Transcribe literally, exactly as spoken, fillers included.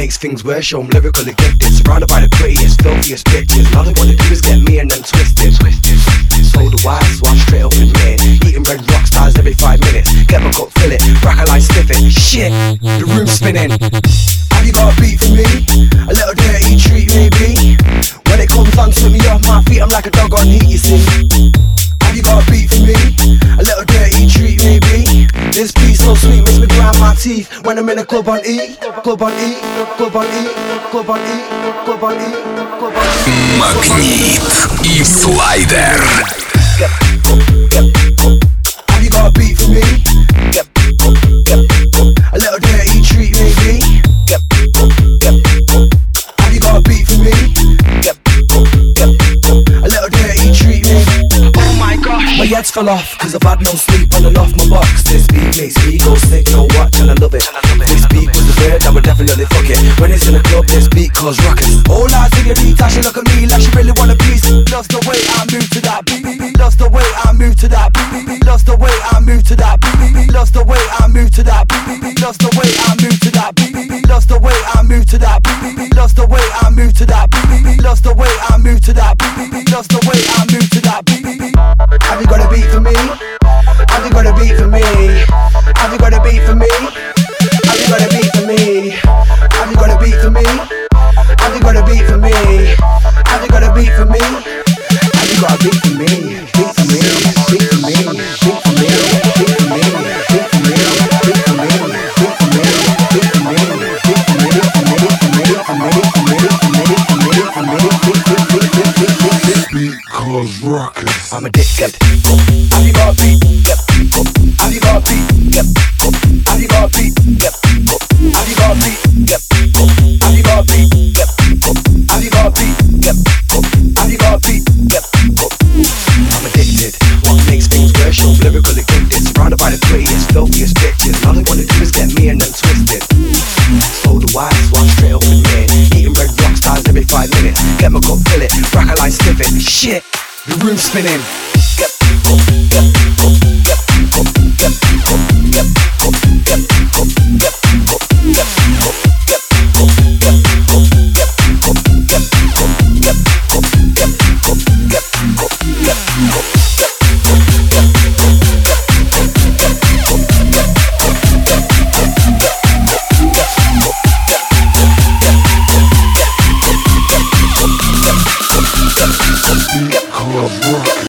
makes things worse, show 'em lyrically gifted. Surrounded by the prettiest, filthiest bitches. All they wanna do is get me and them twisted. So do I, so I'm straight up in here. Eating red rock stars every five minutes. Get my cup, fill it, rack a line, sniff it. Shit, the room's spinning. Have you got a beat for me? A little dirty treat maybe. When it comes on, swim me off my feet, I'm like a dog on heat, you see. Have you got a beat for me? A little dirty treat maybe. This beat's so sweet, makes me grind my teeth. When I'm in a club on E, club on E, club on E, club on E, club on E, club on E. Магнит и Слайдер. Have you got a beat for me? A little dirty treat maybe. Have you got a beat for me? A little dirty treat maybe. Oh my gosh, my head's fell off, cause I've had no sleep on and off my box. This beat makes me go sick, no watch, and I love it. This beat was the bird, I would definitely fuck it. When it's in a club, this beat cause rockets. Oh la, señorita, she look at me like she really want a piece. Loves the way I move to that beat. Loves the way I move to that beat. Loves the way I move to that beat. Loves the way I move to that beat. Loves the way I move to that beat. Loves the way I move to that beat. Loves the way I move to that beat. Loves the way I move to that beat. Loves the way I move to that beat. Have you got a beat for me? Have you got a beat for me? Have you got a beat for me? Have you got a beat for me? Have you got a beat for me? Have you got a beat for me? Have you got a beat for me? Have you got a beat for me? Beat for me, beat for me, beat for me, beat for me, beat for me, beat for me, beat for me, beat for me, beat for me, beat for me, beat for me, beat for me, beat for me, beat for me, beat for me, beat for me, beat cause rockets. I'm addicted. Have you got a beat? Yep. Have you got a beat? Yep. Have you got a beat? Yep. Have you got a beat? Yep. Have you got a beat? Yep. Have you got a beat? Yep. Have you got a beat? Yep. I'm addicted. What makes things worse? Show lyrically gifted. Surrounded by the prettiest, filthiest bitches. All they wanna do is get me and them twisted. So do I, so I'm straight up in here. Eating red rock stars every five minutes. Get my cup, fill it, rack a line, sniff it. Shit, the room's spinning.